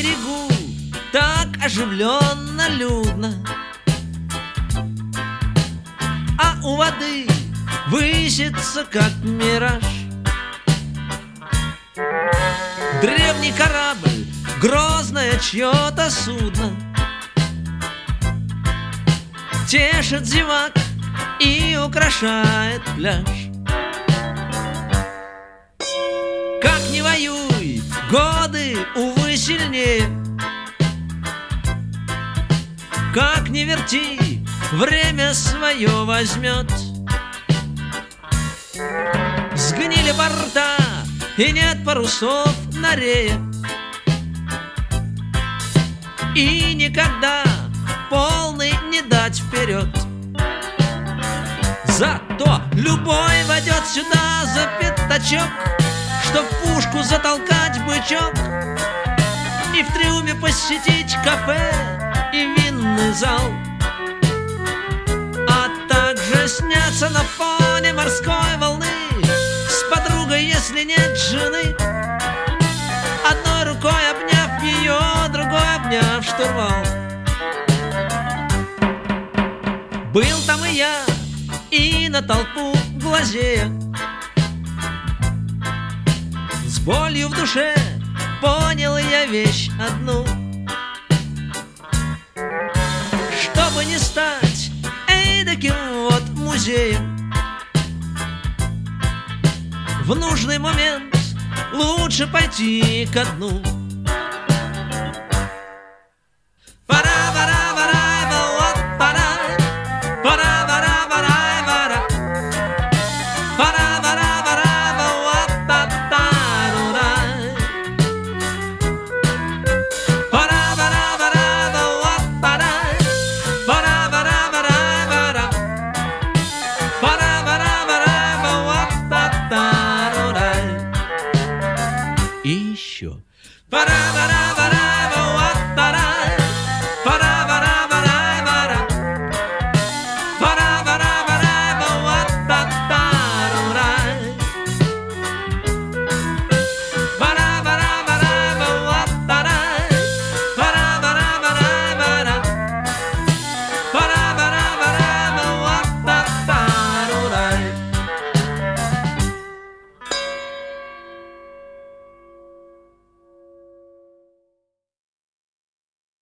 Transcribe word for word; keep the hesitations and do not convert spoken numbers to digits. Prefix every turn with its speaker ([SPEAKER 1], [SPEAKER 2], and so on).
[SPEAKER 1] берегу так оживленно, людно, а у воды высится, как мираж, древний корабль, грозное чье-то судно, тешит зевак и украшает пляж. Как ни воюй, годы, увы, сильнее. Как ни верти, время свое возьмет. Сгнили борта, и нет парусов на рее, и никогда полный не дать вперед. Зато любой войдет сюда за пятачок, чтоб в пушку затолкать бычок и в трюме посетить кафе и винный зал, а также сняться на фоне морской волны с подругой, если нет жены, одной рукой обняв ее, другой обняв штурвал. Был там и я, и на толпу глазея, с болью в душе понял я вещь одну: чтобы не стать эдаким вот музеем, в нужный момент лучше пойти ко дну.